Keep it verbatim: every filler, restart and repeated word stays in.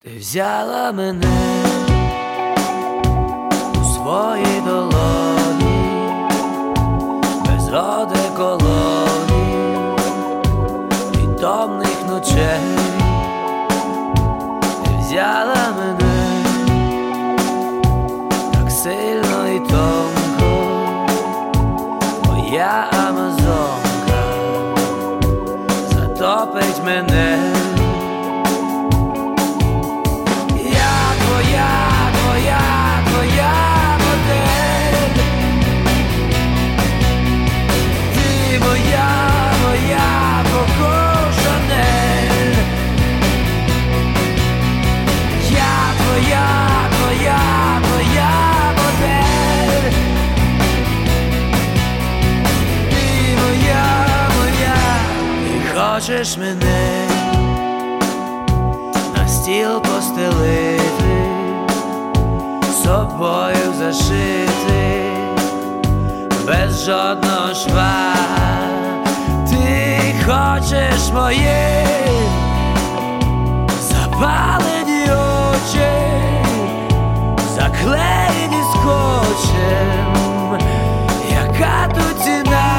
Ти взяла мене у свої долоні, без одеколоні і томних ночей. Ти взяла мене так сильно і тонко, моя амазонка затопить мене. Хочеш мене на стіл постелити, собою зашити, без жодного шва. Ти хочеш мої запалені очі, заклеєні скотчем. Яка тут ціна?